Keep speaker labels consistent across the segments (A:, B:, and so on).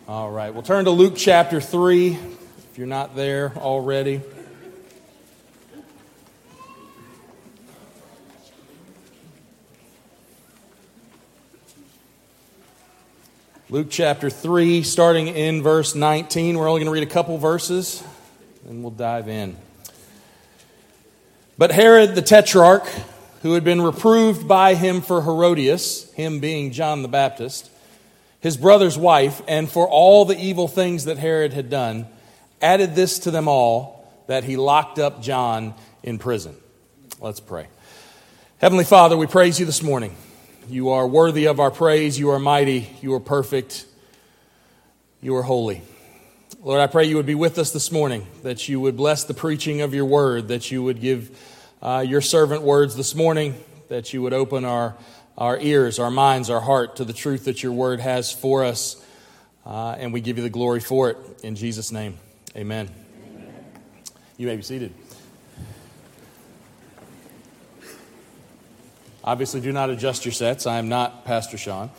A: All right, we'll turn to Luke chapter 3, if you're not there already. Luke chapter 3, starting in verse 19. We're only going to read a couple verses, and we'll dive in. But Herod the Tetrarch, who had been reproved by him for Herodias, him being John the Baptist, his brother's wife, and for all the evil things that Herod had done, added this to them all, that he locked up John in prison. Let's pray. Heavenly Father, we praise you this morning. You are worthy of our praise. You are mighty. You are perfect. You are holy. Lord, I pray you would be with us this morning, that you would bless the preaching of your word, that you would give your servant words this morning, that you would open our ears, our minds, our heart to the truth that your word has for us, and we give you the glory for it. In Jesus' name, amen. You may be seated. Obviously, do not adjust your sets. I am not Pastor Sean.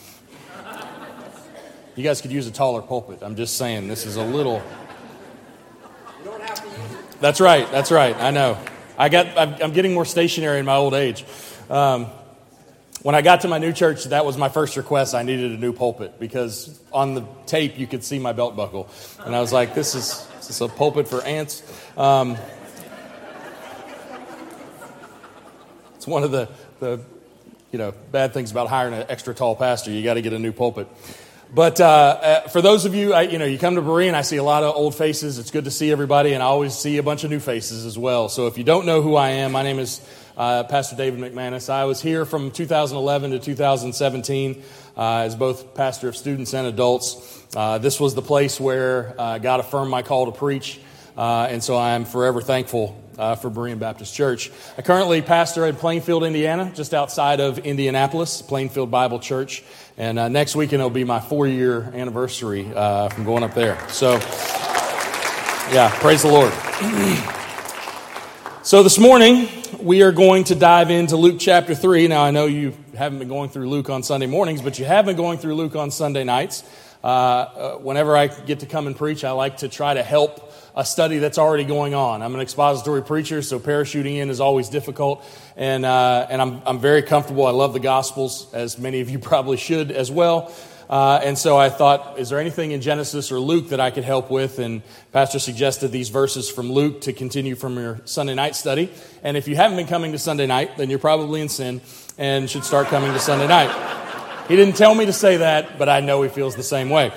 A: You guys could use a taller pulpit. I'm just saying, this is a little...
B: You don't have to use it.
A: That's right. I know. I'm getting more stationary in my old age. When I got to my new church, that was my first request. I needed a new pulpit because on the tape you could see my belt buckle. And I was like, is this a pulpit for ants? It's one of the bad things about hiring an extra tall pastor. You got to get a new pulpit. But for those of you, you come to Berean, I see a lot of old faces. It's good to see everybody, and I always see a bunch of new faces as well. So if you don't know who I am, my name is Pastor David McManus. I was here from 2011 to 2017 as both pastor of students and adults. This was the place where God affirmed my call to preach, and so I am forever thankful for Berean Baptist Church. I currently pastor in Plainfield, Indiana, just outside of Indianapolis, Plainfield Bible Church. And next weekend it'll be my 4-year anniversary from going up there. So, yeah, praise the Lord. So this morning we are going to dive into Luke chapter 3. Now I know you haven't been going through Luke on Sunday mornings, but you have been going through Luke on Sunday nights. Whenever I get to come and preach, I like to try to help a study that's already going on. I'm an expository preacher, so parachuting in is always difficult, and I'm very comfortable. I love the Gospels, as many of you probably should as well. And so I thought, is there anything in Genesis or Luke that I could help with? And Pastor suggested these verses from Luke to continue from your Sunday night study. And if you haven't been coming to Sunday night, then you're probably in sin and should start coming to Sunday night. He didn't tell me to say that, but I know he feels the same way.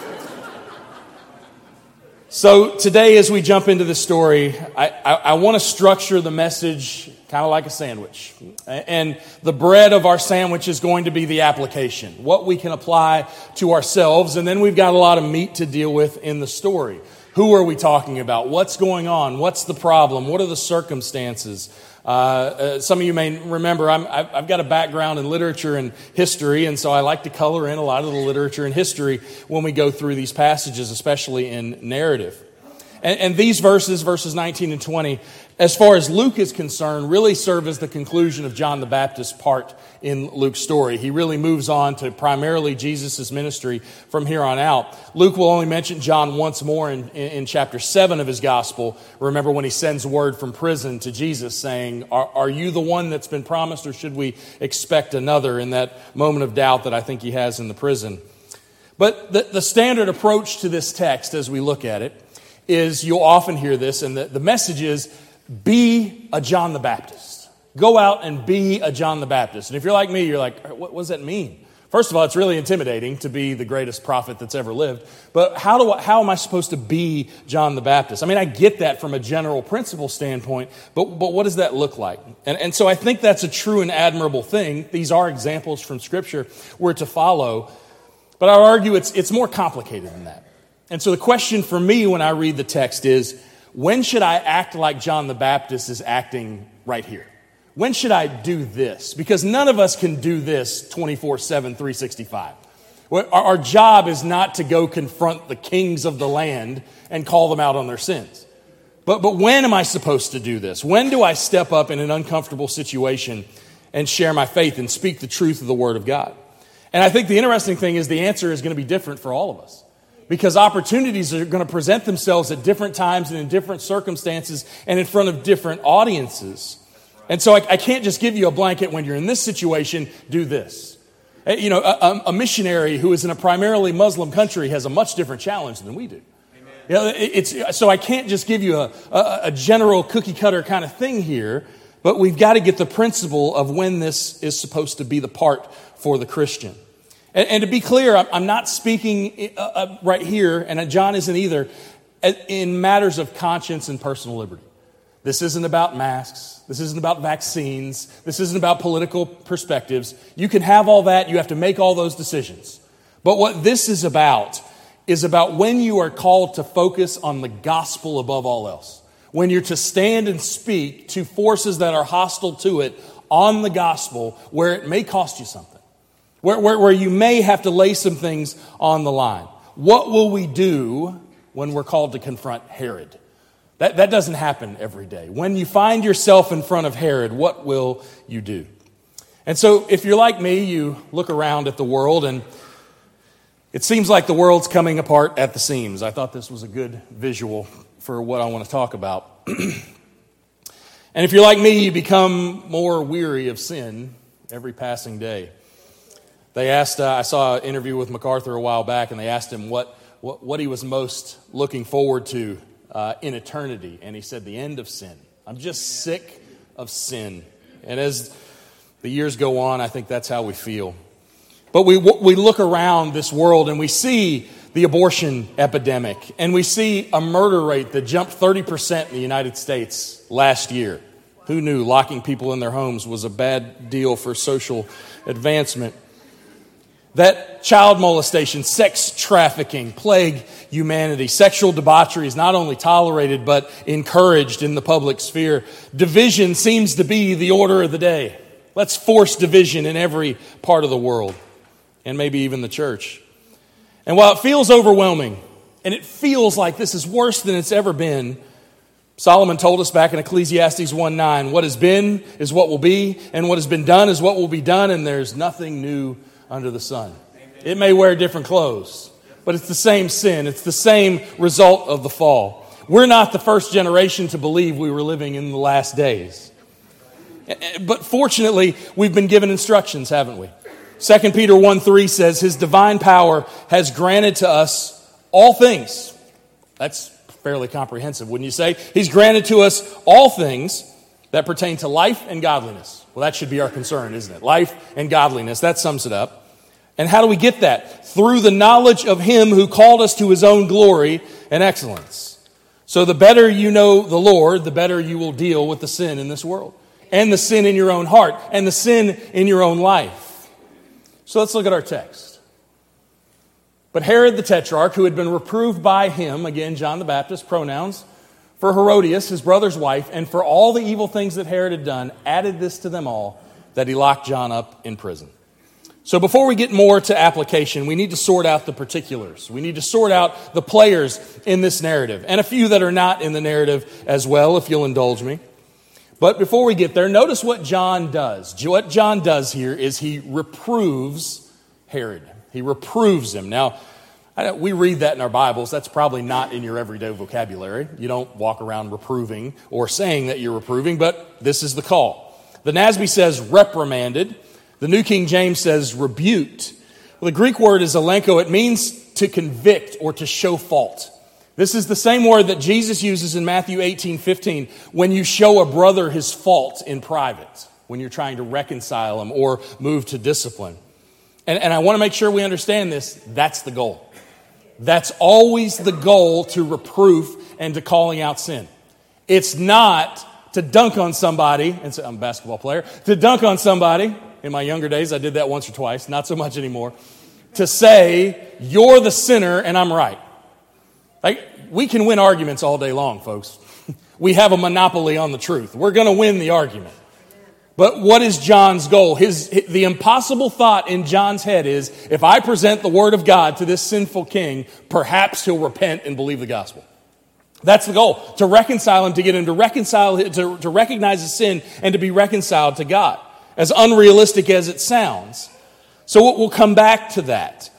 A: So today, as we jump into the story, I want to structure the message kind of like a sandwich. And the bread of our sandwich is going to be the application, what we can apply to ourselves. And then we've got a lot of meat to deal with in the story. Who are we talking about? What's going on? What's the problem? What are the circumstances? Some of you may remember I've got a background in literature and history, and so I like to color in a lot of the literature and history when we go through these passages, especially in narrative. And these verses 19 and 20, as far as Luke is concerned, really serve as the conclusion of John the Baptist's part in Luke's story. He really moves on to primarily Jesus' ministry from here on out. Luke will only mention John once more in chapter 7 of his gospel. Remember when he sends word from prison to Jesus saying, are you the one that's been promised, or should we expect another, in that moment of doubt that I think he has in the prison. But the standard approach to this text as we look at it is, you'll often hear this, and the message is, be a John the Baptist. Go out and be a John the Baptist. And if you're like me, you're like, what does that mean? First of all, it's really intimidating to be the greatest prophet that's ever lived. But how am I supposed to be John the Baptist? I mean, I get that from a general principle standpoint, but what does that look like? And so I think that's a true and admirable thing. These are examples from Scripture we're to follow. But I would argue it's more complicated than that. And so the question for me when I read the text is, when should I act like John the Baptist is acting right here? When should I do this? Because none of us can do this 24/7, 365. Our job is not to go confront the kings of the land and call them out on their sins. But when am I supposed to do this? When do I step up in an uncomfortable situation and share my faith and speak the truth of the Word of God? And I think the interesting thing is the answer is going to be different for all of us. because opportunities are going to present themselves at different times and in different circumstances and in front of different audiences. And so I can't just give you a blanket when you're in this situation, do this. You know, a missionary who is in a primarily Muslim country has a much different challenge than we do. You know, so I can't just give you a general cookie cutter kind of thing here, but we've got to get the principle of when this is supposed to be the part for the Christian. And to be clear, I'm not speaking right here, and John isn't either, in matters of conscience and personal liberty. This isn't about masks. This isn't about vaccines. This isn't about political perspectives. You can have all that. You have to make all those decisions. But what this is about when you are called to focus on the gospel above all else. When you're to stand and speak to forces that are hostile to it on the gospel, where it may cost you something. Where you may have to lay some things on the line. What will we do when we're called to confront Herod? That doesn't happen every day. When you find yourself in front of Herod, what will you do? And so if you're like me, you look around at the world and it seems like the world's coming apart at the seams. I thought this was a good visual for what I want to talk about. And if you're like me, you become more weary of sin every passing day. They asked, I saw an interview with MacArthur a while back, and they asked him what he was most looking forward to in eternity. And he said, the end of sin. I'm just sick of sin. And as the years go on, I think that's how we feel. But we look around this world and we see the abortion epidemic, and we see a murder rate that jumped 30% in the United States last year. Who knew locking people in their homes was a bad deal for social advancement? That child molestation, sex trafficking plague humanity. Sexual debauchery is not only tolerated but encouraged in the public sphere. Division seems to be the order of the day. Let's force division in every part of the world, and maybe even the church. And while it feels overwhelming, and it feels like this is worse than it's ever been, Solomon told us back in Ecclesiastes 1:9, what has been is what will be, and what has been done is what will be done, and there's nothing new under the sun. It may wear different clothes, but it's the same sin. It's the same result of the fall. We're not the first generation to believe we were living in the last days. But fortunately, we've been given instructions, haven't we? 2 Peter 1:3 says, His divine power has granted to us all things. That's fairly comprehensive, wouldn't you say? He's granted to us all things that pertain to life and godliness. Well, that should be our concern, isn't it? Life and godliness. That sums it up. And how do we get that? Through the knowledge of Him who called us to His own glory and excellence. So the better you know the Lord, the better you will deal with the sin in this world. And the sin in your own heart. And the sin in your own life. So let's look at our text. But Herod the Tetrarch, who had been reproved by him, again, John the Baptist, pronouns, for Herodias, his brother's wife, and for all the evil things that Herod had done, added this to them all, that he locked John up in prison. So before we get more to application, we need to sort out the particulars. We need to sort out the players in this narrative, and a few that are not in the narrative as well, if you'll indulge me. But before we get there, notice what John does. What John does here is he reproves Herod. He reproves him. Now, we read that in our Bibles. That's probably not in your everyday vocabulary. You don't walk around reproving or saying that you're reproving, but this is the call. The NASB says reprimanded. The New King James says rebuked. Well, the Greek word is elenko. It means to convict or to show fault. This is the same word that Jesus uses in Matthew 18:15 when you show a brother his fault in private, when you're trying to reconcile him or move to discipline. And I want to make sure we understand this. That's the goal. That's always the goal to reproof and to calling out sin. It's not to dunk on somebody, and so I'm a basketball player, to dunk on somebody. In my younger days, I did that once or twice, not so much anymore. To say, you're the sinner and I'm right. Like, we can win arguments all day long, folks. We have a monopoly on the truth. We're going to win the argument. But what is John's goal? The impossible thought in John's head is, if I present the word of God to this sinful king, perhaps he'll repent and believe the gospel. That's the goal, to reconcile him, to get him to reconcile, to recognize his sin and to be reconciled to God. As unrealistic as it sounds. So we'll come back to that.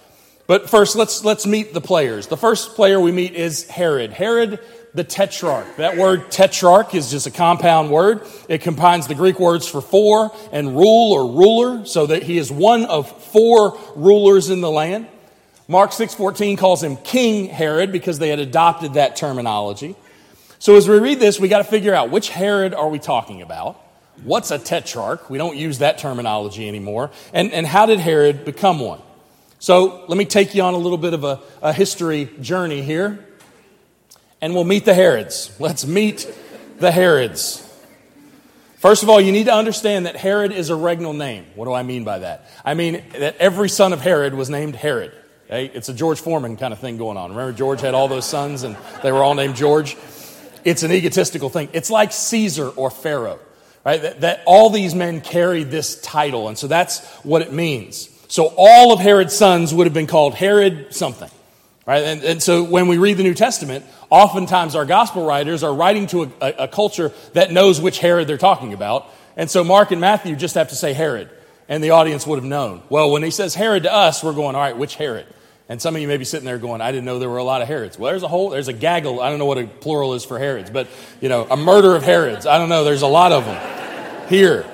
A: But first, let's meet the players. The first player we meet is Herod. Herod the Tetrarch. That word tetrarch is just a compound word. It combines the Greek words for four and rule or ruler, so that he is one of four rulers in the land. Mark 6:14 calls him King Herod because they had adopted that terminology. So as we read this, we got to figure out which Herod are we talking about? What's a tetrarch? We don't use that terminology anymore. And how did Herod become one? So let me take you on a little bit of a history journey here. And we'll meet the Herods. Let's meet the Herods. First of all, you need to understand that Herod is a regnal name. What do I mean by that? I mean that every son of Herod was named Herod. Okay? It's a George Foreman kind of thing going on. Remember George had all those sons and they were all named George? It's an egotistical thing. It's like Caesar or Pharaoh, right? That all these men carried this title, and so that's what it means. So all of Herod's sons would have been called Herod something. Right? And so when we read the New Testament, oftentimes our gospel writers are writing to a culture that knows which Herod they're talking about. And so Mark and Matthew just have to say Herod, and the audience would have known. Well, when he says Herod to us, we're going, all right, which Herod? And some of you may be sitting there going, I didn't know there were a lot of Herods. Well, there's a gaggle. I don't know what a plural is for Herods, but, a murder of Herods. I don't know. There's a lot of them here.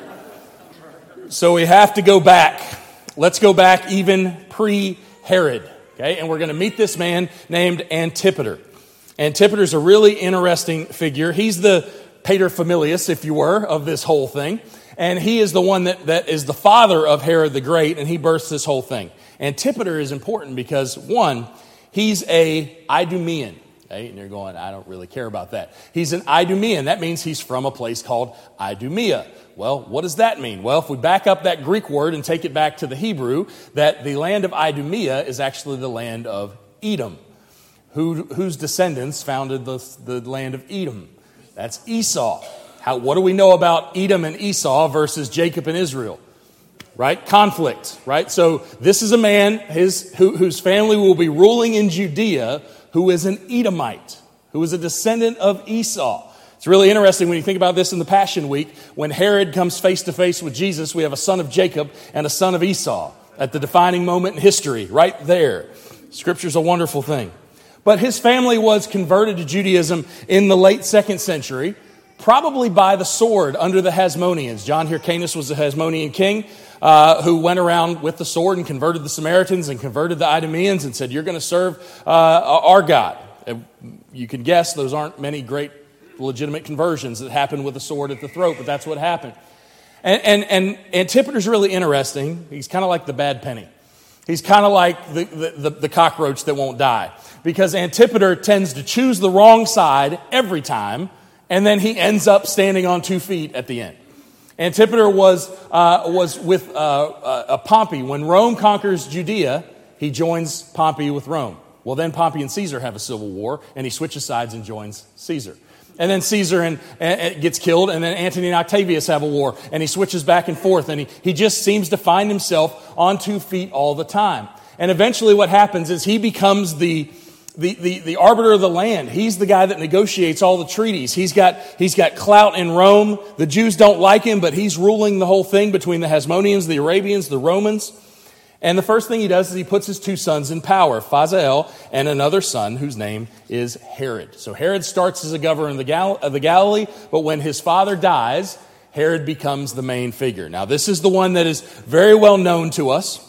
A: So we have to go back. Let's go back even pre-Herod. Okay, and we're going to meet this man named Antipater. Antipater is a really interesting figure. He's the paterfamilias, if you were, of this whole thing. And he is the one that is the father of Herod the Great, and he births this whole thing. Antipater is important because, one, he's a Idumean. Okay, and you're going, I don't really care about that. He's an Idumean. That means he's from a place called Idumea. Well, what does that mean? Well, if we back up that Greek word and take it back to the Hebrew, that the land of Idumea is actually the land of Edom, whose descendants founded the land of Edom. That's Esau. What do we know about Edom and Esau versus Jacob and Israel? Right? Conflict, right? So this is a man whose family will be ruling in Judea, who is an Edomite, who is a descendant of Esau. It's really interesting when you think about this in the Passion Week. When Herod comes face to face with Jesus, we have a son of Jacob and a son of Esau at the defining moment in history, right there. Scripture's a wonderful thing. But his family was converted to Judaism in the late 2nd century, probably by the sword under the Hasmoneans. John Hyrcanus was a Hasmonean king who went around with the sword and converted the Samaritans and converted the Idumeans and said, you're going to serve our God. You can guess those aren't many great legitimate conversions that happened with a sword at the throat, but that's what happened. And Antipater's really interesting. He's kind of like the bad penny. He's kind of like the cockroach that won't die, because Antipater tends to choose the wrong side every time, and then he ends up standing on 2 feet at the end. Antipater was with Pompey. When Rome conquers Judea, he joins Pompey with Rome. Well, then Pompey and Caesar have a civil war, and he switches sides and joins Caesar. And then Caesar and gets killed, and then Antony and Octavius have a war, and he switches back and forth, and he just seems to find himself on 2 feet all the time. And eventually what happens is he becomes the arbiter of the land. He's the guy that negotiates all the treaties. He's got clout in Rome. The Jews don't like him, but he's ruling the whole thing between the Hasmoneans, the Arabians, the Romans. And the first thing he does is he puts his 2 sons in power, Phasael and another son whose name is Herod. So Herod starts as a governor of the Galilee, but when his father dies, Herod becomes the main figure. Now, this is the one that is very well known to us.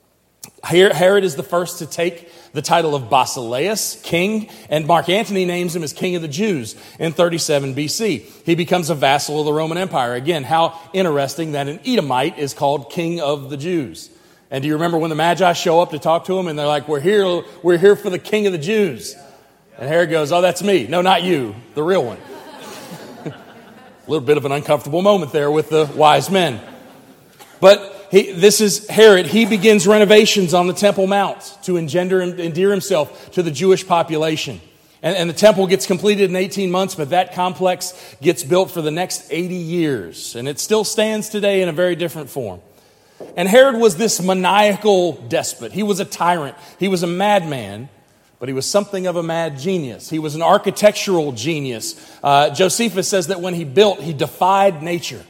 A: Herod is the first to take the title of Basileus, king, and Mark Antony names him as king of the Jews in 37 BC. He becomes a vassal of the Roman Empire. Again, how interesting that an Edomite is called king of the Jews. And do you remember when the Magi show up to talk to him and they're like, we're here for the king of the Jews. And Herod goes, oh, that's me. No, not you, the real one. A little bit of an uncomfortable moment there with the wise men. But this is Herod. He begins renovations on the Temple Mount to endear himself to the Jewish population. And the temple gets completed in 18 months, but that complex gets built for the next 80 years. And it still stands today in a very different form. And Herod was this maniacal despot. He was a tyrant. He was a madman, but he was something of a mad genius. He was an architectural genius. Josephus says that when he built, he defied nature.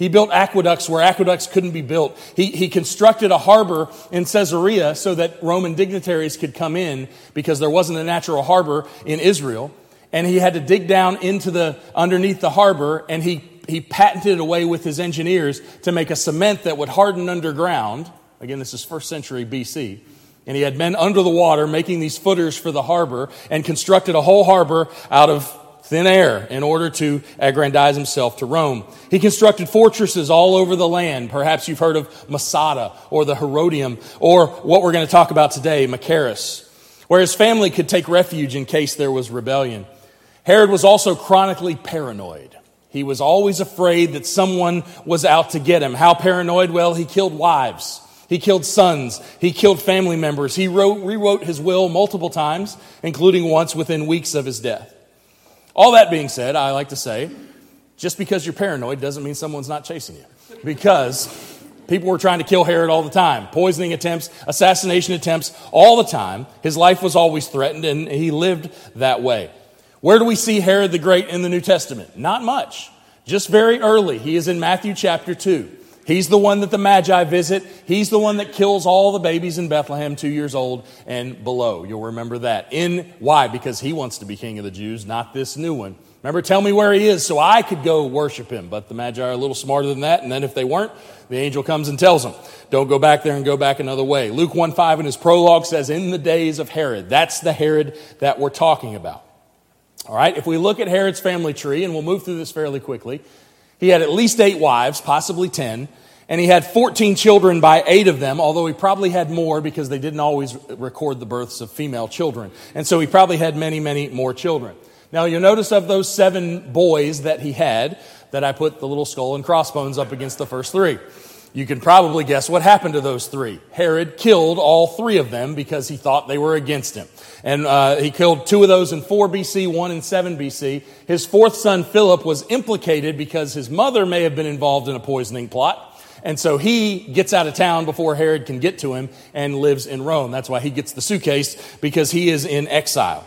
A: He built aqueducts where aqueducts couldn't be built. He constructed a harbor in Caesarea so that Roman dignitaries could come in because there wasn't a natural harbor in Israel. And he had to dig down underneath the harbor, and he patented a way with his engineers to make a cement that would harden underground. Again, this is 1st century BC. And he had men under the water making these footers for the harbor and constructed a whole harbor out of thin air in order to aggrandize himself to Rome. He constructed fortresses all over the land. Perhaps you've heard of Masada or the Herodium, or what we're going to talk about today, Machaerus, where his family could take refuge in case there was rebellion. Herod was also chronically paranoid. He was always afraid that someone was out to get him. How paranoid? Well, he killed wives. He killed sons. He killed family members. He rewrote his will multiple times, including once within weeks of his death. All that being said, I like to say, just because you're paranoid doesn't mean someone's not chasing you. Because people were trying to kill Herod all the time. Poisoning attempts, assassination attempts, all the time. His life was always threatened, and he lived that way. Where do we see Herod the Great in the New Testament? Not much. Just very early. He is in Matthew chapter 2. He's the one that the Magi visit. He's the one that kills all the babies in Bethlehem 2 years old and below. You'll remember that. Why? Because he wants to be king of the Jews, not this new one. Remember, tell me where he is so I could go worship him. But the Magi are a little smarter than that. And then if they weren't, the angel comes and tells them, don't go back there and go back another way. Luke 1:5 in his prologue says, in the days of Herod. That's the Herod that we're talking about. All right, if we look at Herod's family tree, and we'll move through this fairly quickly, he had at least 8 wives, possibly 10, and he had 14 children by 8 of them, although he probably had more because they didn't always record the births of female children. And so he probably had many, many more children. Now, you'll notice of those 7 boys that he had, that I put the little skull and crossbones up against the first 3. You can probably guess what happened to those 3. Herod killed all 3 of them because he thought they were against him. And he killed 2 of those in 4 BC, 1 in 7 BC. His 4th son, Philip, was implicated because his mother may have been involved in a poisoning plot. And so he gets out of town before Herod can get to him and lives in Rome. That's why he gets the suitcase, because he is in exile.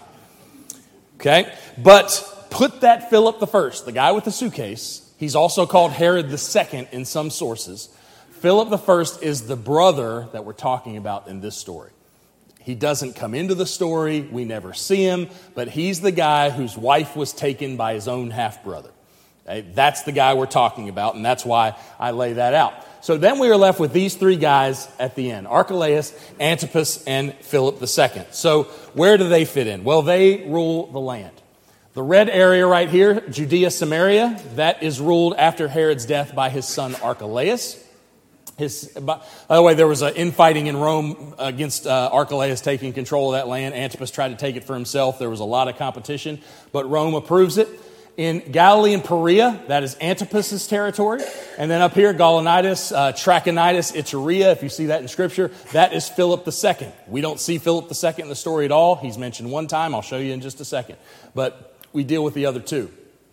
A: Okay? But put that Philip the First, the guy with the suitcase, he's also called Herod the Second in some sources. Philip the First is the brother that we're talking about in this story. He doesn't come into the story. We never see him, but he's the guy whose wife was taken by his own half-brother. Okay? That's the guy we're talking about, and that's why I lay that out. So then we are left with these 3 guys at the end, Archelaus, Antipas, and Philip II. So where do they fit in? Well, they rule the land. The red area right here, Judea, Samaria, that is ruled after Herod's death by his son Archelaus. By the way, there was an infighting in Rome against Archelaus taking control of that land. Antipas tried to take it for himself. There was a lot of competition, but Rome approves it. In Galilee and Perea, that is Antipas's territory. And then up here, Gaulonitis, Trachonitis, Iturea, if you see that in Scripture, that is Philip II. We don't see Philip II in the story at all. He's mentioned one time. I'll show you in just a second. But we deal with the other 2.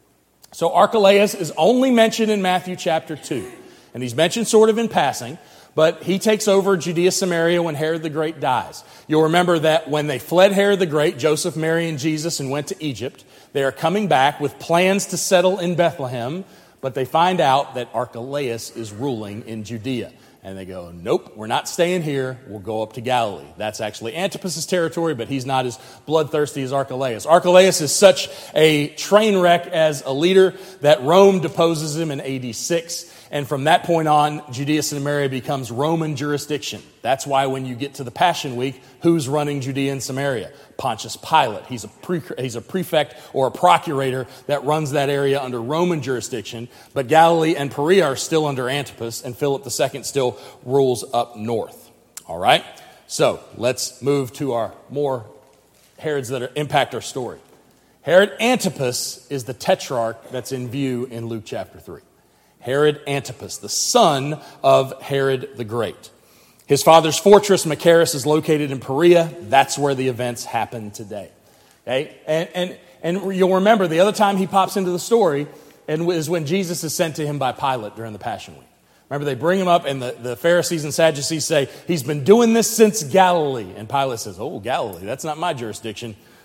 A: So Archelaus is only mentioned in Matthew chapter 2. And he's mentioned sort of in passing, but he takes over Judea, Samaria when Herod the Great dies. You'll remember that when they fled Herod the Great, Joseph, Mary, and Jesus, and went to Egypt, they are coming back with plans to settle in Bethlehem, but they find out that Archelaus is ruling in Judea. And they go, nope, we're not staying here. We'll go up to Galilee. That's actually Antipas's territory, but he's not as bloodthirsty as Archelaus. Archelaus is such a train wreck as a leader that Rome deposes him in AD 6. And from that point on, Judea and Samaria becomes Roman jurisdiction. That's why when you get to the Passion Week, who's running Judea and Samaria? Pontius Pilate. He's a prefect or a procurator that runs that area under Roman jurisdiction. But Galilee and Perea are still under Antipas, and Philip II still rules up north. All right? So let's move to our more Herods that impact our story. Herod Antipas is the tetrarch that's in view in Luke chapter 3. Herod Antipas, the son of Herod the Great. His father's fortress, Machaerus, is located in Perea. That's where the events happen today. Okay? And you'll remember the other time he pops into the story is when Jesus is sent to him by Pilate during the Passion Week. Remember, they bring him up, and the Pharisees and Sadducees say, he's been doing this since Galilee. And Pilate says, oh, Galilee, that's not my jurisdiction.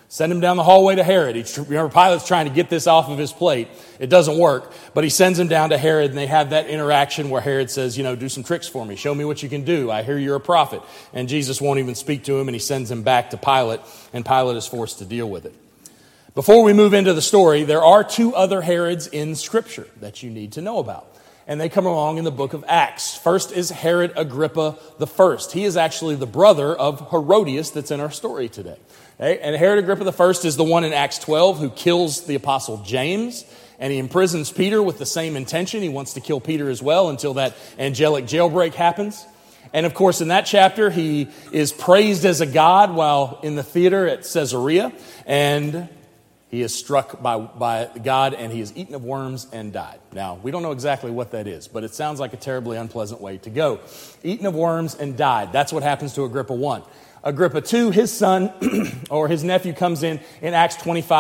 A: Send him down the hallway to Herod. Remember, Pilate's trying to get this off of his plate. It doesn't work, but he sends him down to Herod, and they have that interaction where Herod says, do some tricks for me. Show me what you can do. I hear you're a prophet. And Jesus won't even speak to him, and he sends him back to Pilate, and Pilate is forced to deal with it. Before we move into the story, there are two other Herods in Scripture that you need to know about. And they come along in the book of Acts. First is Herod Agrippa I. He is actually the brother of Herodias that's in our story today. Okay? And Herod Agrippa I is the one in Acts 12 who kills the apostle James, and he imprisons Peter with the same intention. He wants to kill Peter as well until that angelic jailbreak happens. And of course, in that chapter, he is praised as a god while in the theater at Caesarea, and he is struck by God, and he is eaten of worms and died. Now, we don't know exactly what that is, but it sounds like a terribly unpleasant way to go. Eaten of worms and died. That's what happens to Agrippa I. Agrippa II, his son, or his nephew, comes in Acts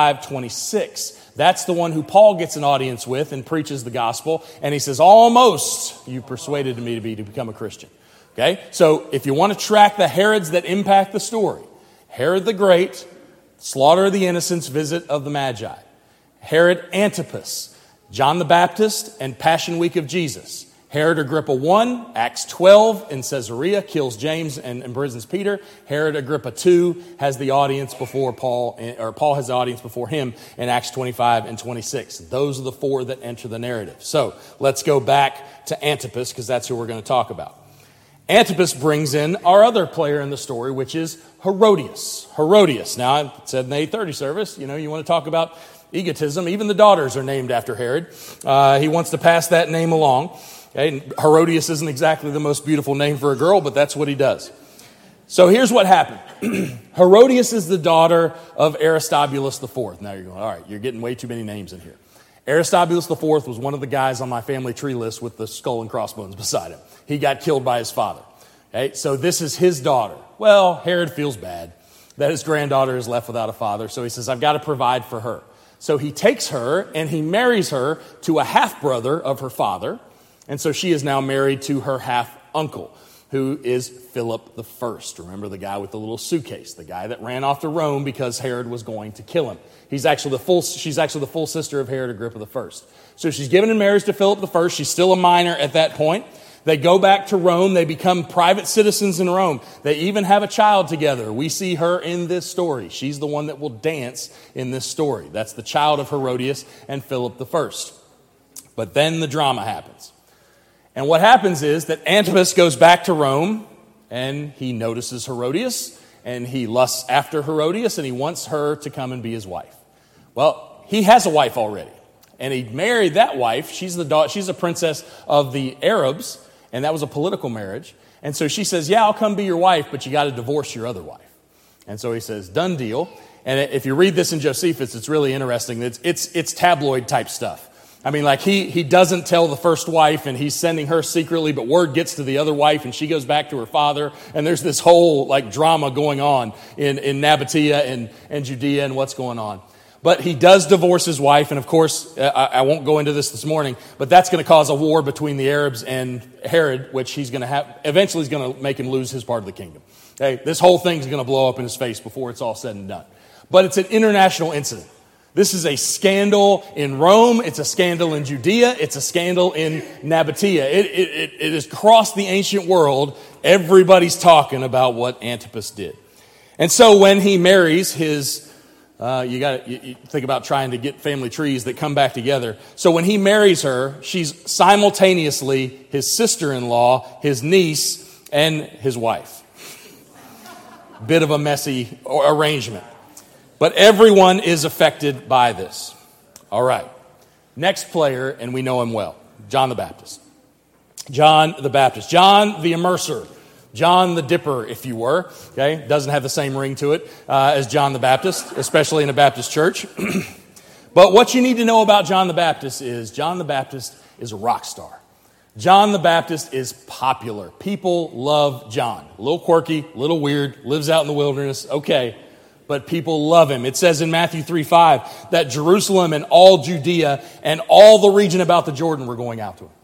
A: 25:26. That's the one who Paul gets an audience with and preaches the gospel, and he says, almost you persuaded me to become a Christian. Okay? So if you want to track the Herods that impact the story, Herod the Great, slaughter of the innocents, visit of the Magi. Herod Antipas, John the Baptist, and Passion Week of Jesus. Herod Agrippa I, Acts 12 in Caesarea, kills James and imprisons Peter. Herod Agrippa II has the audience before Paul, or Paul has the audience before him in Acts 25 and 26. Those are the four that enter the narrative. So let's go back to Antipas, because that's who we're going to talk about. Antipas brings in our other player in the story, which is Herodias. Herodias. Now, I said in the 8:30 service, you want to talk about egotism. Even the daughters are named after Herod. He wants to pass that name along. Okay? Herodias isn't exactly the most beautiful name for a girl, but that's what he does. So here's what happened. Herodias is the daughter of Aristobulus IV. Now you're going, all right, you're getting way too many names in here. Aristobulus IV was one of the guys on my family tree list with the skull and crossbones beside him. He got killed by his father. Okay, so this is his daughter. Well, Herod feels bad that his granddaughter is left without a father, so he says, I've got to provide for her. So he takes her and he marries her to a half-brother of her father, and so she is now married to her half-uncle, who is Philip I. Remember the guy with the little suitcase, the guy that ran off to Rome because Herod was going to kill him. She's actually the full sister of Herod Agrippa I. So she's given in marriage to Philip I. She's still a minor at that point. They go back to Rome. They become private citizens in Rome. They even have a child together. We see her in this story. She's the one that will dance in this story. That's the child of Herodias and Philip I. But then the drama happens. And what happens is that Antipas goes back to Rome, and he notices Herodias, and he lusts after Herodias, and he wants her to come and be his wife. Well, he has a wife already, and he married that wife. She's a princess of the Arabs, and that was a political marriage. And so she says, yeah, I'll come be your wife, but you got to divorce your other wife. And so he says, done deal. And if you read this in Josephus, it's really interesting. It's tabloid type stuff. I mean, like he doesn't tell the first wife, and he's sending her secretly, but word gets to the other wife, and she goes back to her father, and there's this whole drama going on in Nabatea and Judea and what's going on. But he does divorce his wife, and of course, I won't go into this morning, but that's going to cause a war between the Arabs and Herod, which he's going to have, eventually is going to make him lose his part of the kingdom. Okay? This whole thing's going to blow up in his face before it's all said and done. But it's an international incident. This is a scandal in Rome. It's a scandal in Judea. It's a scandal in Nabatea. It has crossed the ancient world. Everybody's talking about what Antipas did. And so when he marries his, you think about trying to get family trees that come back together. So when he marries her, she's simultaneously his sister-in-law, his niece, and his wife. Bit of a messy arrangement. But everyone is affected by this. All right. Next player, and we know him well, John the Baptist. John the Baptist. John the Immerser. John the Dipper, if you were. Okay, doesn't have the same ring to it as John the Baptist, especially in a Baptist church. But what you need to know about John the Baptist is a rock star. John the Baptist is popular. People love John. A little quirky, a little weird, lives out in the wilderness. Okay. But people love him. It says in Matthew 3:5 that Jerusalem and all Judea and all the region about the Jordan were going out to him.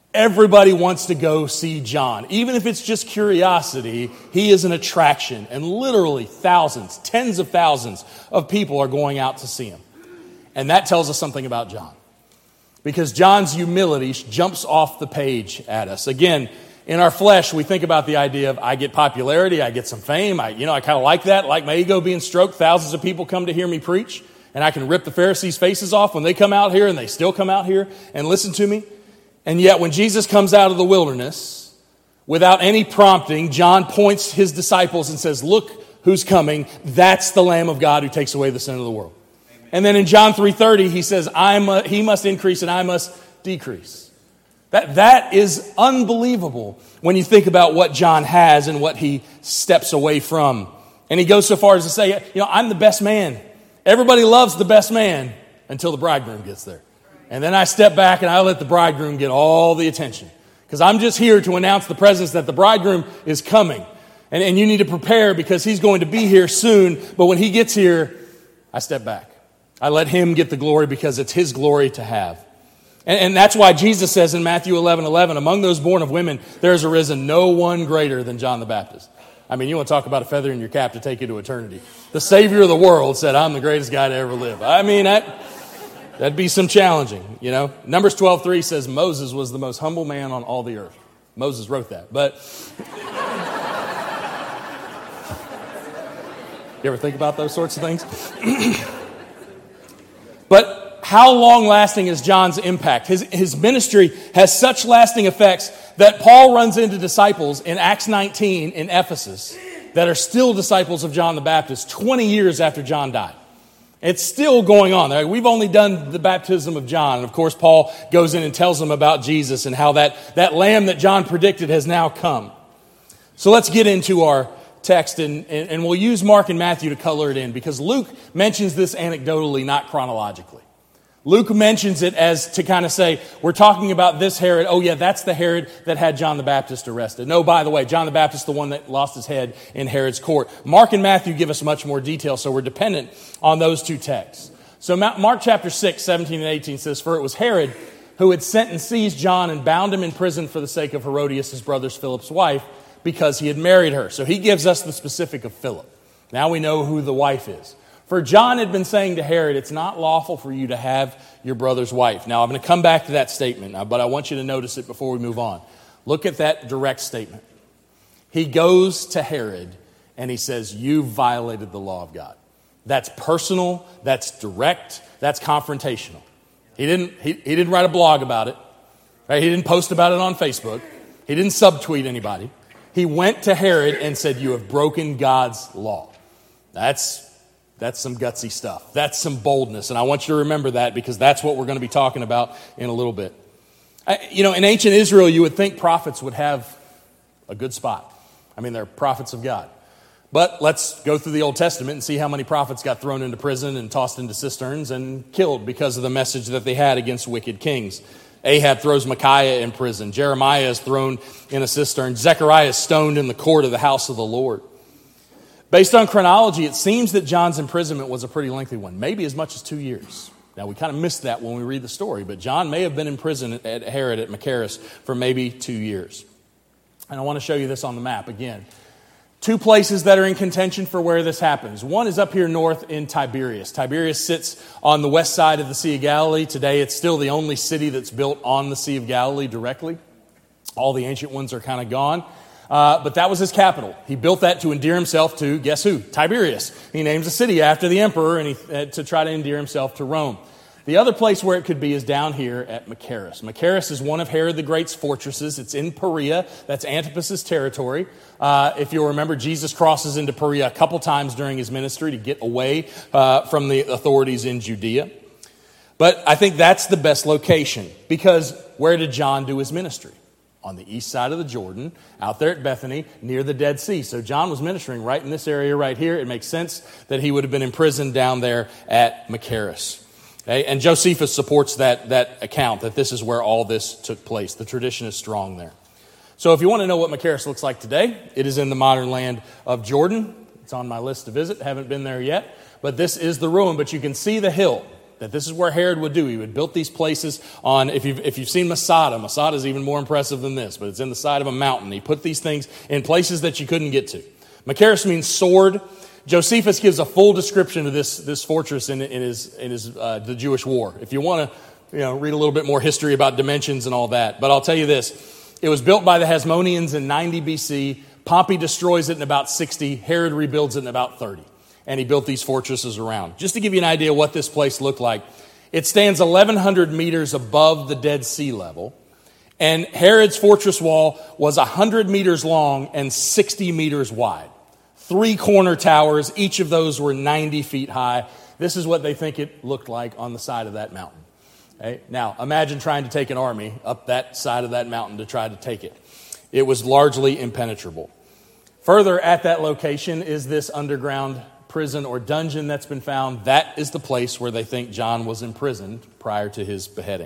A: Everybody wants to go see John. Even if it's just curiosity, he is an attraction. And literally thousands, tens of thousands of people are going out to see him. And that tells us something about John. Because John's humility jumps off the page at us. Again, in our flesh, we think about the idea of I get popularity, I get some fame. I kind of like that, like my ego being stroked. Thousands of people come to hear me preach. And I can rip the Pharisees' faces off when they come out here, and they still come out here and listen to me. And yet when Jesus comes out of the wilderness, without any prompting, John points his disciples and says, look who's coming. That's the Lamb of God who takes away the sin of the world. Amen. And then in John 3:30, he says, he must increase and I must decrease. That is unbelievable when you think about what John has and what he steps away from. And he goes so far as to say, I'm the best man. Everybody loves the best man until the bridegroom gets there. And then I step back and I let the bridegroom get all the attention. Because I'm just here to announce the presence that the bridegroom is coming. And you need to prepare because he's going to be here soon. But when he gets here, I step back. I let him get the glory because it's his glory to have. And that's why Jesus says in Matthew 11:11, among those born of women, there has arisen no one greater than John the Baptist. I mean, you want to talk about a feather in your cap to take you to eternity. The Savior of the world said, I'm the greatest guy to ever live. I mean, that'd be some challenging, Numbers 12:3 says Moses was the most humble man on all the earth. Moses wrote that. But you ever think about those sorts of things? But how long-lasting is John's impact? His ministry has such lasting effects that Paul runs into disciples in Acts 19 in Ephesus that are still disciples of John the Baptist 20 years after John died. It's still going on. We've only done the baptism of John. And of course, Paul goes in and tells them about Jesus and how that lamb that John predicted has now come. So let's get into our text, and we'll use Mark and Matthew to color it in because Luke mentions this anecdotally, not chronologically. Luke mentions it as to kind of say, we're talking about this Herod. Oh yeah, that's the Herod that had John the Baptist arrested. No, by the way, John the Baptist, the one that lost his head in Herod's court. Mark and Matthew give us much more detail, so we're dependent on those two texts. So Mark chapter 6, 17 and 18 says, for it was Herod who had sent and seized John and bound him in prison for the sake of Herodias, his brother Philip's wife, because he had married her. So he gives us the specific of Philip. Now we know who the wife is. For John had been saying to Herod, it's not lawful for you to have your brother's wife. Now, I'm going to come back to that statement, but I want you to notice it before we move on. Look at that direct statement. He goes to Herod and he says, you violated the law of God. That's personal, that's direct, that's confrontational. He didn't write a blog about it. Right? He didn't post about it on Facebook. He didn't subtweet anybody. He went to Herod and said, you have broken God's law. That's some gutsy stuff. That's some boldness. And I want you to remember that because that's what we're going to be talking about in a little bit. In ancient Israel, you would think prophets would have a good spot. I mean, they're prophets of God. But let's go through the Old Testament and see how many prophets got thrown into prison and tossed into cisterns and killed because of the message that they had against wicked kings. Ahab throws Micaiah in prison. Jeremiah is thrown in a cistern. Zechariah is stoned in the court of the house of the Lord. Based on chronology, it seems that John's imprisonment was a pretty lengthy one, maybe as much as 2 years. Now, we kind of missed that when we read the story, but John may have been in prison at Herod at Machaerus for maybe 2 years. And I want to show you this on the map again. Two places that are in contention for where this happens. One is up here north in Tiberias. Tiberias sits on the west side of the Sea of Galilee. Today, it's still the only city that's built on the Sea of Galilee directly. All the ancient ones are kind of gone. But that was his capital. He built that to endear himself to, guess who? Tiberius. He names a city after the emperor and to try to endear himself to Rome. The other place where it could be is down here at Machaerus. Machaerus is one of Herod the Great's fortresses. It's in Perea. That's Antipas's territory. If you'll remember, Jesus crosses into Perea a couple times during his ministry to get away from the authorities in Judea. But I think that's the best location because where did John do his ministry? On the east side of the Jordan, out there at Bethany, near the Dead Sea. So John was ministering right in this area right here. It makes sense that he would have been imprisoned down there at Machaerus. Okay? And Josephus supports that account, that this is where all this took place. The tradition is strong there. So if you want to know what Machaerus looks like today, it is in the modern land of Jordan. It's on my list to visit. Haven't been there yet. But this is the ruin. But you can see the hill. that this is where Herod would do. He would build these places on, if you've seen Masada, Masada is even more impressive than this, but it's in the side of a mountain. He put these things in places that you couldn't get to. Machaerus means sword. Josephus gives a full description of this fortress in his the Jewish war. If you want to read a little bit more history about dimensions and all that. But I'll tell you this. It was built by the Hasmoneans in 90 BC. Pompey destroys it in about 60. Herod rebuilds it in about 30. And he built these fortresses around. Just to give you an idea of what this place looked like, it stands 1,100 meters above the Dead Sea level. And Herod's fortress wall was 100 meters long and 60 meters wide. 3 corner towers, each of those were 90 feet high. This is what they think it looked like on the side of that mountain. Okay? Now, imagine trying to take an army up that side of that mountain to try to take it. It was largely impenetrable. Further at that location is this underground prison or dungeon that's been found. That is the place where they think John was imprisoned prior to his beheading.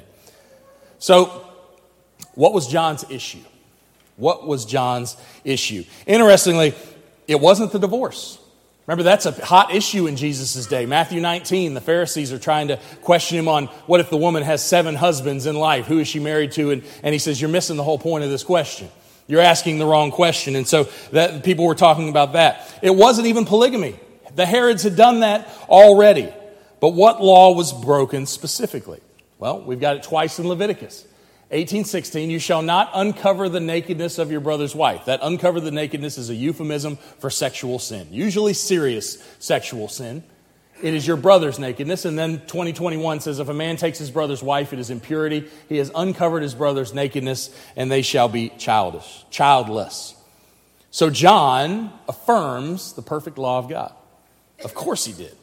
A: So, what was John's issue? What was John's issue? Interestingly, it wasn't the divorce. Remember, that's a hot issue in Jesus' day. Matthew 19, the Pharisees are trying to question him on what if the woman has 7 husbands in life? Who is she married to? And he says, you're missing the whole point of this question. You're asking the wrong question. And so that people were talking about that. It wasn't even polygamy. The Herods had done that already. But what law was broken specifically? Well, we've got it twice in Leviticus. 18:16, you shall not uncover the nakedness of your brother's wife. That uncover the nakedness is a euphemism for sexual sin, usually serious sexual sin. It is your brother's nakedness. And then 20:21 says, if a man takes his brother's wife, it is impurity. He has uncovered his brother's nakedness, and they shall be childless. So John affirms the perfect law of God. Of course he did.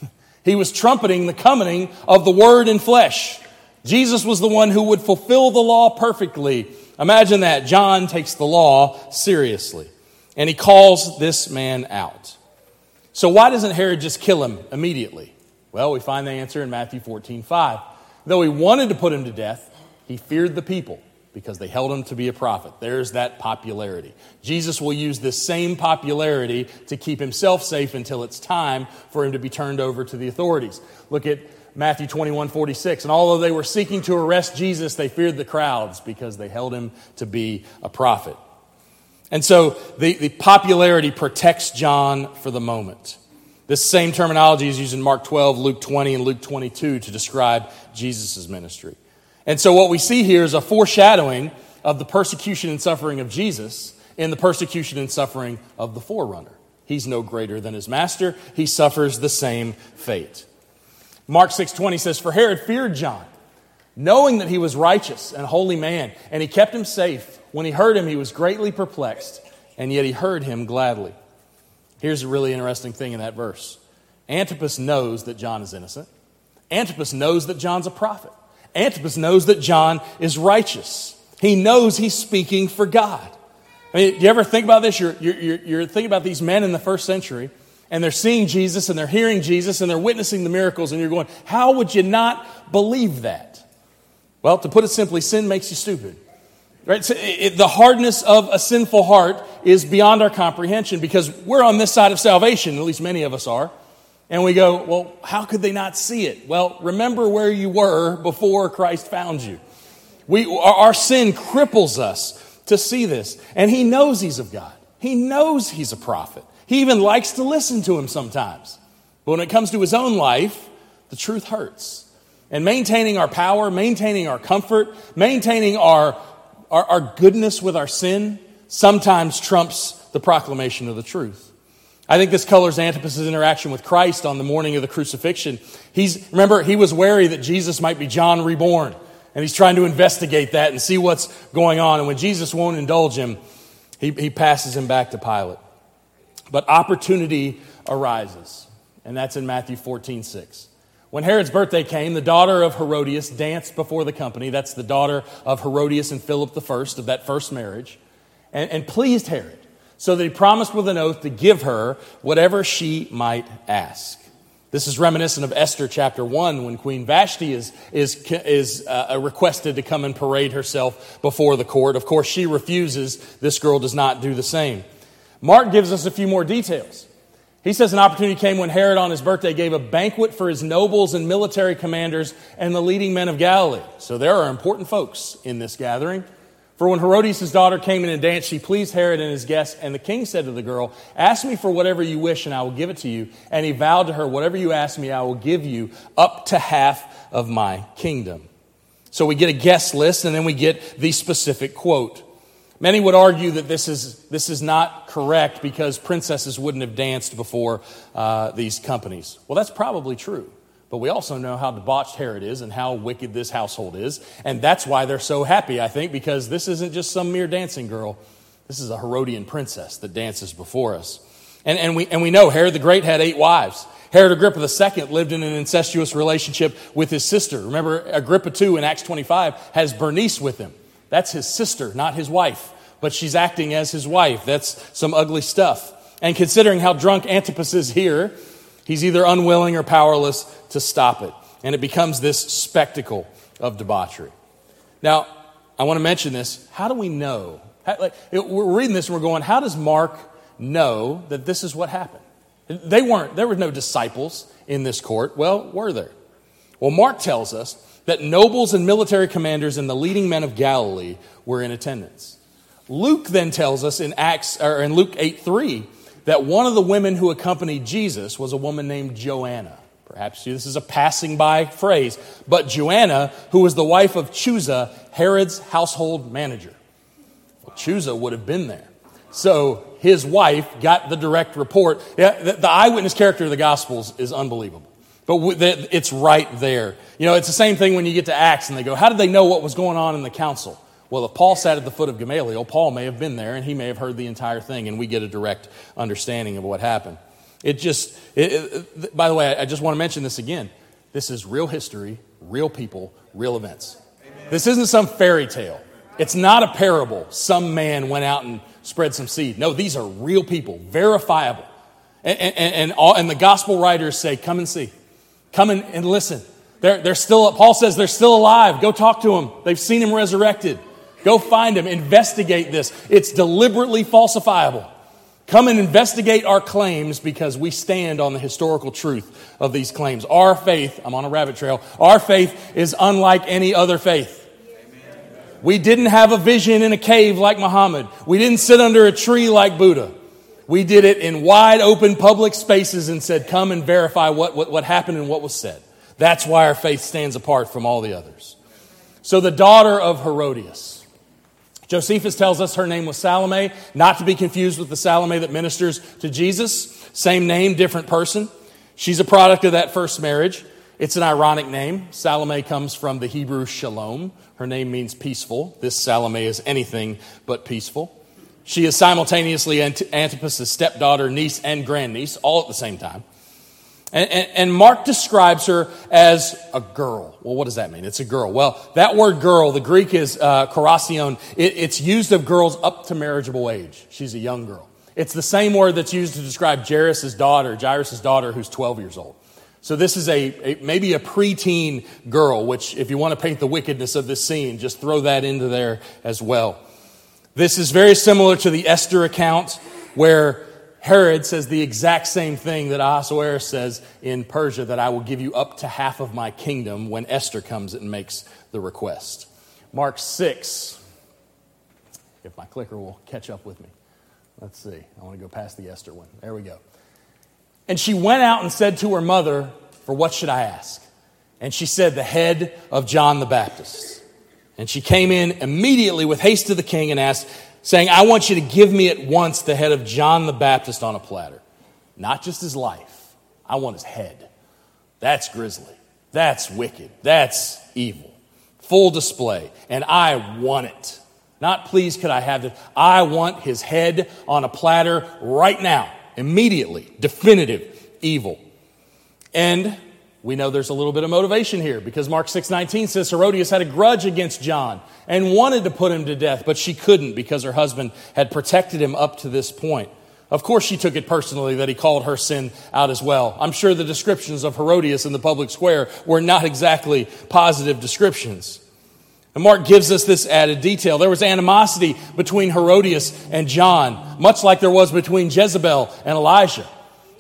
A: He was trumpeting the coming of the Word in flesh. Jesus was the one who would fulfill the law perfectly. Imagine that. John takes the law seriously. And he calls this man out. So why doesn't Herod just kill him immediately? Well, we find the answer in Matthew 14:5. Though he wanted to put him to death, he feared the people because they held him to be a prophet. There's that popularity. Jesus will use this same popularity to keep himself safe until it's time for him to be turned over to the authorities. Look at Matthew 21:46. And although they were seeking to arrest Jesus, they feared the crowds because they held him to be a prophet. And so the popularity protects John for the moment. This same terminology is used in Mark 12, Luke 20, and Luke 22 to describe Jesus' ministry. And so what we see here is a foreshadowing of the persecution and suffering of Jesus in the persecution and suffering of the forerunner. He's no greater than his master. He suffers the same fate. Mark 6:20 says, for Herod feared John, knowing that he was righteous and holy man, and he kept him safe. When he heard him, he was greatly perplexed, and yet he heard him gladly. Here's a really interesting thing in that verse. Antipas knows that John is innocent. Antipas knows that John's a prophet. Antipas knows that John is righteous. He knows he's speaking for God. I mean, do you ever think about this? You're thinking about these men in the first century, and they're seeing Jesus, and they're hearing Jesus, and they're witnessing the miracles, and you're going, how would you not believe that? Well, to put it simply, sin makes you stupid. Right? So the hardness of a sinful heart is beyond our comprehension because we're on this side of salvation, at least many of us are. And we go, well, how could they not see it? Well, remember where you were before Christ found you. Our sin cripples us to see this. And he knows he's of God. He knows he's a prophet. He even likes to listen to him sometimes. But when it comes to his own life, the truth hurts. And maintaining our power, maintaining our comfort, maintaining our goodness with our sin sometimes trumps the proclamation of the truth. I think this colors Antipas' interaction with Christ on the morning of the crucifixion. Remember, he was wary that Jesus might be John reborn. And he's trying to investigate that and see what's going on. And when Jesus won't indulge him, he passes him back to Pilate. But opportunity arises. And that's in Matthew 14:6. When Herod's birthday came, the daughter of Herodias danced before the company. That's the daughter of Herodias and Philip I of that first marriage. And pleased Herod, so that he promised with an oath to give her whatever she might ask. This is reminiscent of Esther chapter 1 when Queen Vashti is requested to come and parade herself before the court. Of course, she refuses. This girl does not do the same. Mark gives us a few more details. He says an opportunity came when Herod on his birthday gave a banquet for his nobles and military commanders and the leading men of Galilee. So there are important folks in this gathering. For when Herodias' daughter came in and danced, she pleased Herod and his guests. And the king said to the girl, "Ask me for whatever you wish, and I will give it to you." And he vowed to her, "Whatever you ask me, I will give you up to half of my kingdom." So we get a guest list, and then we get the specific quote. Many would argue that this is not correct because princesses wouldn't have danced before these companies. Well, that's probably true. But we also know how debauched Herod is and how wicked this household is. And that's why they're so happy, I think, because this isn't just some mere dancing girl. This is a Herodian princess that dances before us. And we know Herod the Great had 8 wives. Herod Agrippa II lived in an incestuous relationship with his sister. Remember, Agrippa II in Acts 25 has Bernice with him. That's his sister, not his wife. But she's acting as his wife. That's some ugly stuff. And considering how drunk Antipas is here, he's either unwilling or powerless to stop it. And it becomes this spectacle of debauchery. Now, I want to mention this. How do we know? We're reading this and we're going, how does Mark know that this is what happened? There were no disciples in this court. Well, were there? Well, Mark tells us that nobles and military commanders and the leading men of Galilee were in attendance. Luke then tells us in Luke 8:3 that one of the women who accompanied Jesus was a woman named Joanna. Perhaps this is a passing by phrase, but Joanna, who was the wife of Chuza, Herod's household manager. Well, Chuza would have been there. So his wife got the direct report. Yeah, the eyewitness character of the Gospels is unbelievable. But it's right there. You know, it's the same thing when you get to Acts and they go, how did they know what was going on in the council? Well, if Paul sat at the foot of Gamaliel, Paul may have been there and he may have heard the entire thing, and we get a direct understanding of what happened. By the way, I just want to mention this again. This is real history, real people, real events. Amen. This isn't some fairy tale. It's not a parable. Some man went out and spread some seed. No, these are real people, verifiable. And the gospel writers say, come and see. Come and listen. They're still, Paul says they're still alive. Go talk to them. They've seen him resurrected. Go find him. Investigate this. It's deliberately falsifiable. Come and investigate our claims because we stand on the historical truth of these claims. Our faith, I'm on a rabbit trail, our faith is unlike any other faith. We didn't have a vision in a cave like Muhammad. We didn't sit under a tree like Buddha. We did it in wide open public spaces and said, come and verify what happened and what was said. That's why our faith stands apart from all the others. So the daughter of Herodias. Josephus tells us her name was Salome, not to be confused with the Salome that ministers to Jesus. Same name, different person. She's a product of that first marriage. It's an ironic name. Salome comes from the Hebrew shalom. Her name means peaceful. This Salome is anything but peaceful. She is simultaneously Antipas' stepdaughter, niece, and grandniece, all at the same time. And Mark describes her as a girl. Well, what does that mean? It's a girl. Well, that word girl, the Greek is chorasion. It's used of girls up to marriageable age. She's a young girl. It's the same word that's used to describe Jairus' daughter, who's 12 years old. So this is maybe a preteen girl, which if you want to paint the wickedness of this scene, just throw that into there as well. This is very similar to the Esther account where Herod says the exact same thing that Ahasuerus says in Persia, that I will give you up to half of my kingdom, when Esther comes and makes the request. Mark 6, if my clicker will catch up with me. Let's see. I want to go past the Esther one. There we go. And she went out and said to her mother, for what should I ask? And she said, the head of John the Baptist. And she came in immediately with haste to the king and asked, saying, I want you to give me at once the head of John the Baptist on a platter. Not just his life. I want his head. That's grisly. That's wicked. That's evil. Full display. And I want it. Not please could I have it. I want his head on a platter right now. Immediately. Definitive evil. And we know there's a little bit of motivation here because Mark 6:19 says Herodias had a grudge against John and wanted to put him to death, but she couldn't because her husband had protected him up to this point. Of course, she took it personally that he called her sin out as well. I'm sure the descriptions of Herodias in the public square were not exactly positive descriptions. And Mark gives us this added detail. There was animosity between Herodias and John, much like there was between Jezebel and Elijah.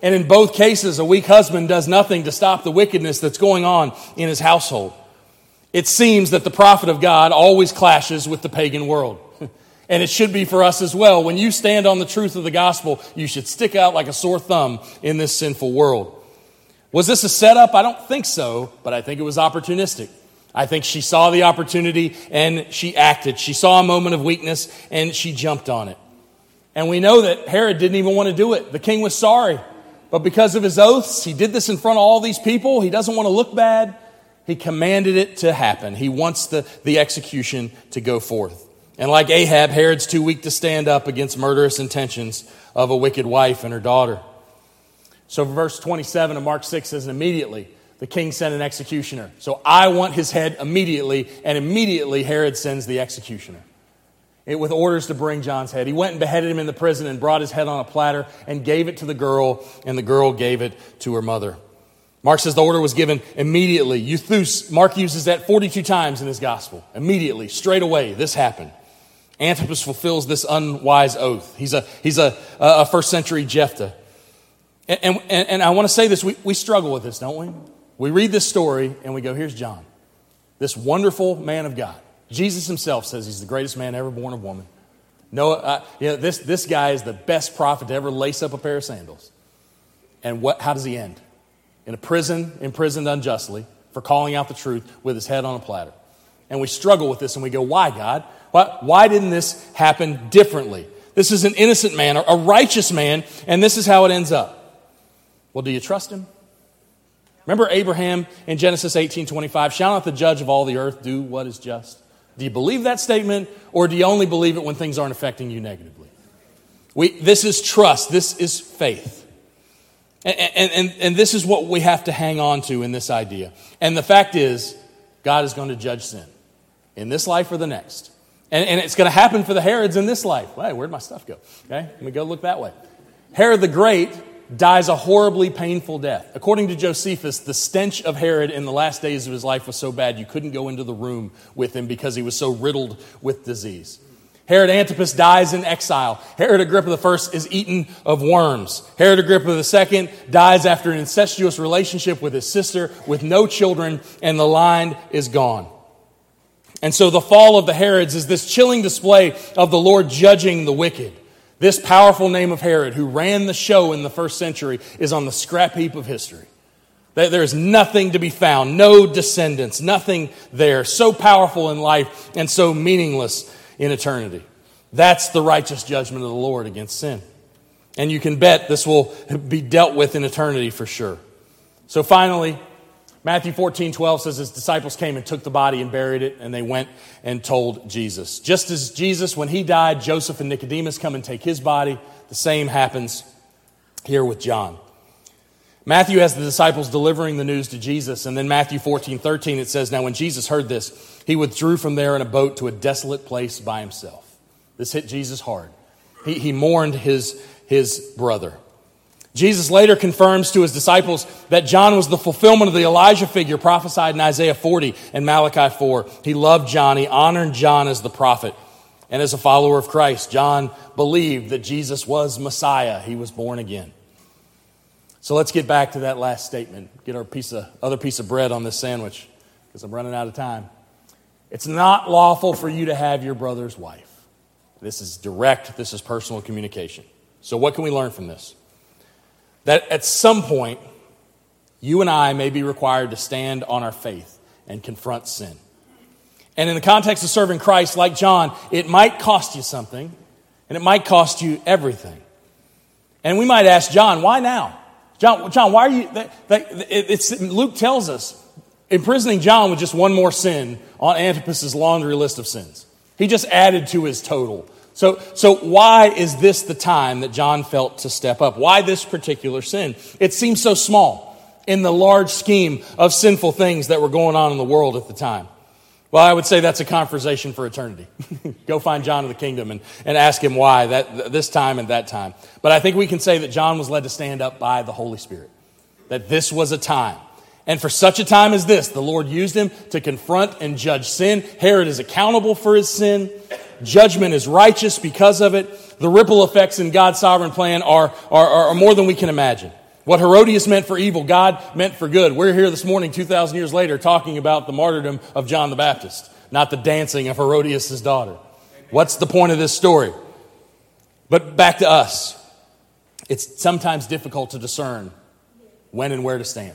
A: And in both cases, a weak husband does nothing to stop the wickedness that's going on in his household. It seems that the prophet of God always clashes with the pagan world. And it should be for us as well. When you stand on the truth of the gospel, you should stick out like a sore thumb in this sinful world. Was this a setup? I don't think so, but I think it was opportunistic. I think she saw the opportunity and she acted. She saw a moment of weakness and she jumped on it. And we know that Herod didn't even want to do it. The king was sorry. But because of his oaths, he did this in front of all these people. He doesn't want to look bad. He commanded it to happen. He wants the execution to go forth. And like Ahab, Herod's too weak to stand up against murderous intentions of a wicked wife and her daughter. So verse 27 of Mark 6 says, immediately the king sent an executioner. So I want his head immediately, and immediately Herod sends the executioner. With orders to bring John's head. He went and beheaded him in the prison and brought his head on a platter and gave it to the girl, and the girl gave it to her mother. Mark says the order was given immediately. Euthus, Mark uses that 42 times in his gospel. Immediately, straight away, this happened. Antipas fulfills this unwise oath. He's a first century Jephthah. And I want to say this, we struggle with this, don't we? We read this story and we go, here's John, this wonderful man of God. Jesus himself says he's the greatest man ever born of woman. This guy is the best prophet to ever lace up a pair of sandals. And how does he end? In a prison, imprisoned unjustly for calling out the truth with his head on a platter. And we struggle with this and we go, why, God? Why didn't this happen differently? This is an innocent man, a righteous man, and this is how it ends up. Well, do you trust him? Remember Abraham in Genesis 18:25, shall not the judge of all the earth do what is just? Do you believe that statement, or do you only believe it when things aren't affecting you negatively? This is trust. This is faith. And this is what we have to hang on to in this idea. And the fact is, God is going to judge sin in this life or the next. And it's going to happen for the Herods in this life. Hey, where'd my stuff go? Okay, let me go look that way. Herod the Great dies a horribly painful death. According to Josephus, the stench of Herod in the last days of his life was so bad you couldn't go into the room with him because he was so riddled with disease. Herod Antipas dies in exile. Herod Agrippa I is eaten of worms. Herod Agrippa II dies after an incestuous relationship with his sister with no children, and the line is gone. And so the fall of the Herods is this chilling display of the Lord judging the wicked. This powerful name of Herod, who ran the show in the first century, is on the scrap heap of history. There is nothing to be found, no descendants, nothing there. So powerful in life and so meaningless in eternity. That's the righteous judgment of the Lord against sin. And you can bet this will be dealt with in eternity for sure. So finally, Matthew 14:12 says his disciples came and took the body and buried it, and they went and told Jesus. Just as Jesus, when he died, Joseph and Nicodemus come and take his body, the same happens here with John. Matthew has the disciples delivering the news to Jesus, and then Matthew 14:13 it says, now when Jesus heard this, he withdrew from there in a boat to a desolate place by himself. This hit Jesus hard. He mourned his brother. Jesus later confirms to his disciples that John was the fulfillment of the Elijah figure prophesied in Isaiah 40 and Malachi 4. He loved John. He honored John as the prophet. And as a follower of Christ, John believed that Jesus was Messiah. He was born again. So let's get back to that last statement. Get our other piece of bread on this sandwich because I'm running out of time. It's not lawful for you to have your brother's wife. This is direct. This is personal communication. So what can we learn from this? That at some point, you and I may be required to stand on our faith and confront sin. And in the context of serving Christ, like John, it might cost you something, and it might cost you everything. And we might ask John, why now? John, why are you... Luke tells us, imprisoning John with just one more sin on Antipas' laundry list of sins. He just added to his total. So why is this the time that John felt to step up? Why this particular sin? It seems so small in the large scheme of sinful things that were going on in the world at the time. Well, I would say that's a conversation for eternity. Go find John in the kingdom and ask him why this time and that time. But I think we can say that John was led to stand up by the Holy Spirit. That this was a time. And for such a time as this, the Lord used him to confront and judge sin. Herod is accountable for his sin. Judgment is righteous because of it. The ripple effects in God's sovereign plan are more than we can imagine. What Herodias meant for evil, God meant for good. We're here this morning, 2,000 years later, talking about the martyrdom of John the Baptist, not the dancing of Herodias' daughter. What's the point of this story? But back to us. It's sometimes difficult to discern when and where to stand.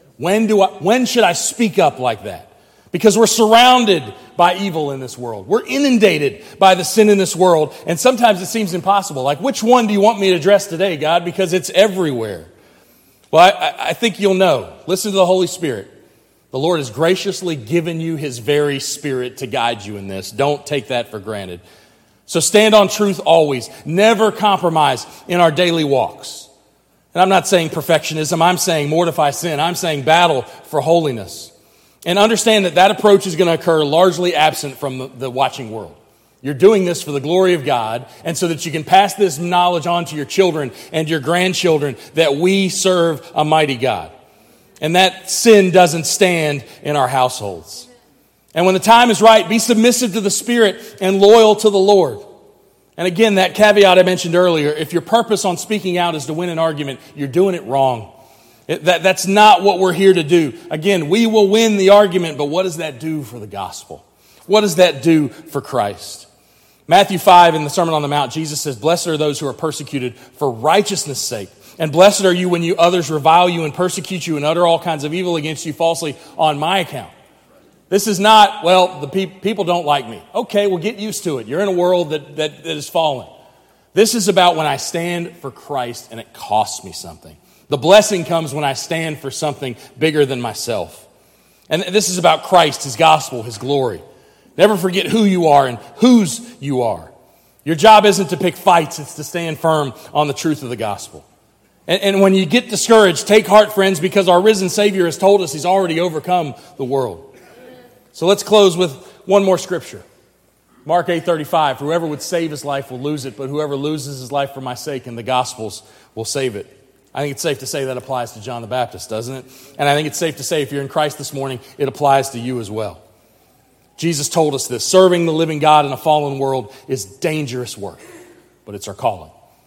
A: When should I speak up like that? Because we're surrounded by evil in this world. We're inundated by the sin in this world. And sometimes it seems impossible. Like, which one do you want me to address today, God? Because it's everywhere. Well, I think you'll know. Listen to the Holy Spirit. The Lord has graciously given you His very Spirit to guide you in this. Don't take that for granted. So stand on truth always. Never compromise in our daily walks. And I'm not saying perfectionism. I'm saying mortify sin. I'm saying battle for holiness. And understand that approach is going to occur largely absent from the watching world. You're doing this for the glory of God and so that you can pass this knowledge on to your children and your grandchildren that we serve a mighty God. And that sin doesn't stand in our households. And when the time is right, be submissive to the Spirit and loyal to the Lord. And again, that caveat I mentioned earlier, if your purpose on speaking out is to win an argument, you're doing it wrong. That's not what we're here to do. Again, we will win the argument, but what does that do for the gospel? What does that do for Christ? Matthew 5 in the Sermon on the Mount, Jesus says, "Blessed are those who are persecuted for righteousness' sake. And blessed are you when others revile you and persecute you and utter all kinds of evil against you falsely on my account." This is not, well, the people don't like me. Okay, well, get used to it. You're in a world that is fallen. This is about when I stand for Christ and it costs me something. The blessing comes when I stand for something bigger than myself. And this is about Christ, His gospel, His glory. Never forget who you are and whose you are. Your job isn't to pick fights, it's to stand firm on the truth of the gospel. And when you get discouraged, take heart, friends, because our risen Savior has told us He's already overcome the world. So let's close with one more scripture. Mark 8:35, "Whoever would save his life will lose it, but whoever loses his life for my sake and the gospel's will save it." I think it's safe to say that applies to John the Baptist, doesn't it? And I think it's safe to say if you're in Christ this morning, it applies to you as well. Jesus told us this. Serving the living God in a fallen world is dangerous work, but it's our calling.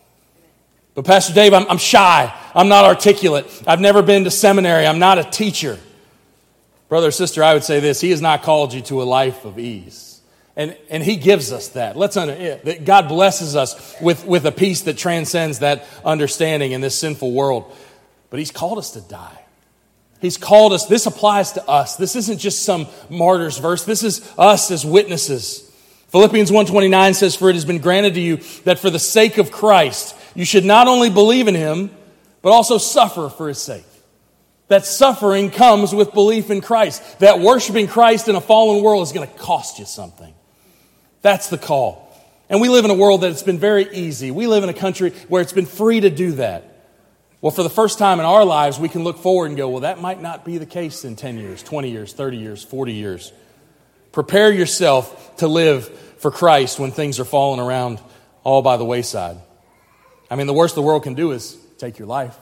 A: But Pastor Dave, I'm shy. I'm not articulate. I've never been to seminary. I'm not a teacher. Brother or sister, I would say this. He has not called you to a life of ease. And He gives us that. That God blesses us with a peace that transcends that understanding in this sinful world. But He's called us to die. He's called us. This applies to us. This isn't just some martyr's verse. This is us as witnesses. Philippians 1:29 says, "For it has been granted to you that for the sake of Christ, you should not only believe in Him, but also suffer for His sake." That suffering comes with belief in Christ. That worshiping Christ in a fallen world is going to cost you something. That's the call. And we live in a world that it's been very easy. We live in a country where it's been free to do that. Well, for the first time in our lives, we can look forward and go, well, that might not be the case in 10 years, 20 years, 30 years, 40 years. Prepare yourself to live for Christ when things are falling around all by the wayside. I mean, the worst the world can do is take your life.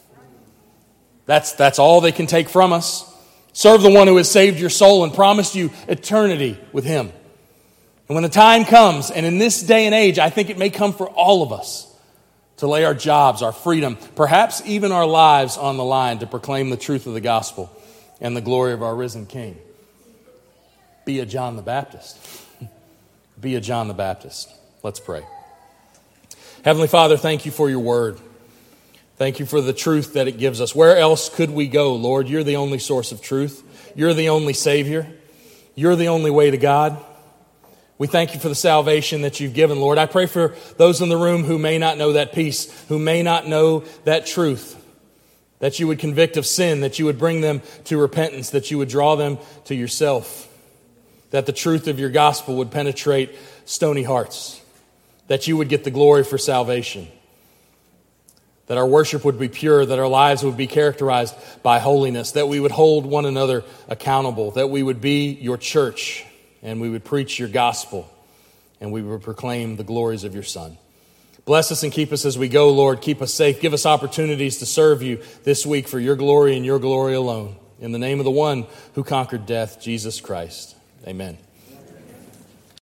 A: That's all they can take from us. Serve the one who has saved your soul and promised you eternity with Him. And when the time comes, and in this day and age, I think it may come for all of us to lay our jobs, our freedom, perhaps even our lives on the line to proclaim the truth of the gospel and the glory of our risen King. Be a John the Baptist. Be a John the Baptist. Let's pray. Heavenly Father, thank you for your word. Thank you for the truth that it gives us. Where else could we go, Lord? You're the only source of truth. You're the only Savior. You're the only way to God. We thank you for the salvation that you've given, Lord. I pray for those in the room who may not know that peace, who may not know that truth, that you would convict of sin, that you would bring them to repentance, that you would draw them to yourself, that the truth of your gospel would penetrate stony hearts, that you would get the glory for salvation, that our worship would be pure, that our lives would be characterized by holiness, that we would hold one another accountable, that we would be your church, and we would preach your gospel, and we would proclaim the glories of your Son. Bless us and keep us as we go, Lord. Keep us safe. Give us opportunities to serve you this week for your glory and your glory alone. In the name of the one who conquered death, Jesus Christ. Amen.